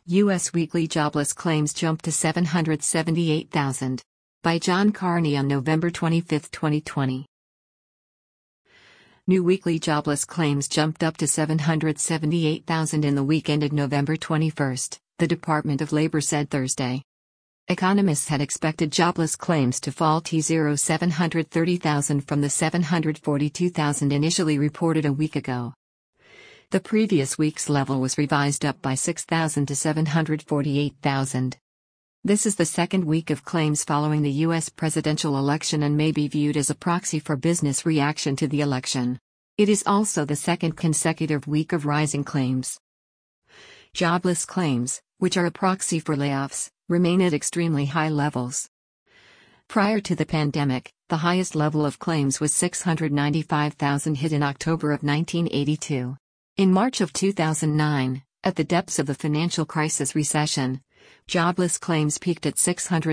U.S. weekly jobless claims jumped to 778,000. By John Carney on November 25, 2020. New weekly jobless claims jumped up to 778,000 in the week ended November 21, the Department of Labor said Thursday. Economists had expected jobless claims to fall to 730,000 from the 742,000 initially reported a week ago. The previous week's level was revised up by 6,000 to 748,000. This is the second week of claims following the U.S. presidential election and may be viewed as a proxy for business reaction to the election. It is also the second consecutive week of rising claims. Jobless claims, which are a proxy for layoffs, remain at extremely high levels. Prior to the pandemic, the highest level of claims was 695,000 hit in October of 1982. In March of 2009, at the depths of the financial crisis recession, jobless claims peaked at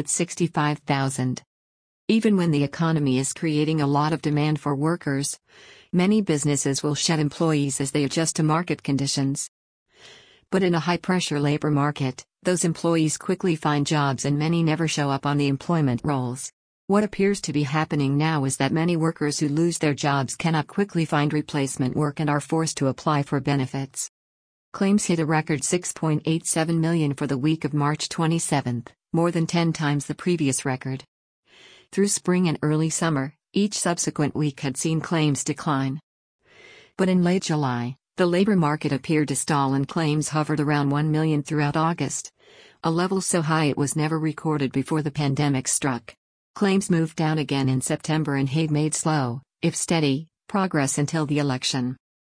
665,000. Even when the economy is creating a lot of demand for workers, many businesses will shed employees as they adjust to market conditions. But in a high-pressure labor market, those employees quickly find jobs and many never show up on the employment rolls. What appears to be happening now is that many workers who lose their jobs cannot quickly find replacement work and are forced to apply for benefits. Claims hit a record 6.87 million for the week of March 27, more than 10 times the previous record. Through spring and early summer, each subsequent week had seen claims decline. But in late July, the labor market appeared to stall and claims hovered around 1 million throughout August, a level so high it was never recorded before the pandemic struck. Claims moved down again in September and had made slow, if steady, progress until the election.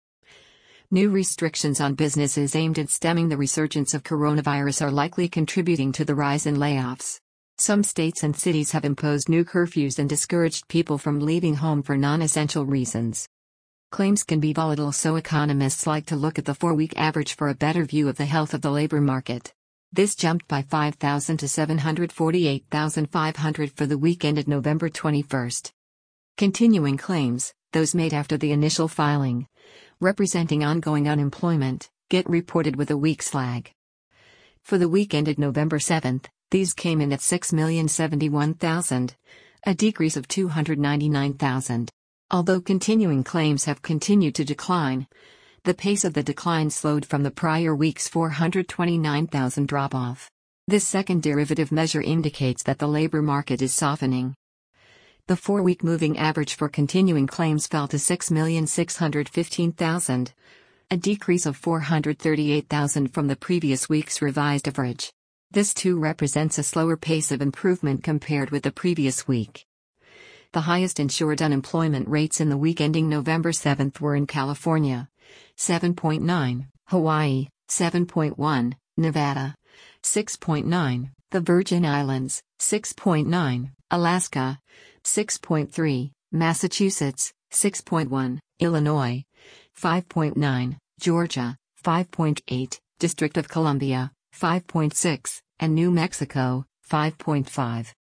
New restrictions on businesses aimed at stemming the resurgence of coronavirus are likely contributing to the rise in layoffs. Some states and cities have imposed new curfews and discouraged people from leaving home for non-essential reasons. Claims can be volatile, so economists like to look at the 4-week average for a better view of the health of the labor market. This jumped by 5,000 to 748,500 for the week ended November 21. Continuing claims, those made after the initial filing, representing ongoing unemployment, get reported with a week's lag. For the week ended November 7, these came in at 6,071,000, a decrease of 299,000. Although continuing claims have continued to decline, the pace of the decline slowed from the prior week's 429,000 drop-off. This second derivative measure indicates that the labor market is softening. The 4-week moving average for continuing claims fell to 6,615,000, a decrease of 438,000 from the previous week's revised average. This too represents a slower pace of improvement compared with the previous week. The highest insured unemployment rates in the week ending November 7 were in California, 7.9, Hawaii, 7.1, Nevada, 6.9, the Virgin Islands, 6.9, Alaska, 6.3, Massachusetts, 6.1, Illinois, 5.9, Georgia, 5.8, District of Columbia, 5.6, and New Mexico, 5.5.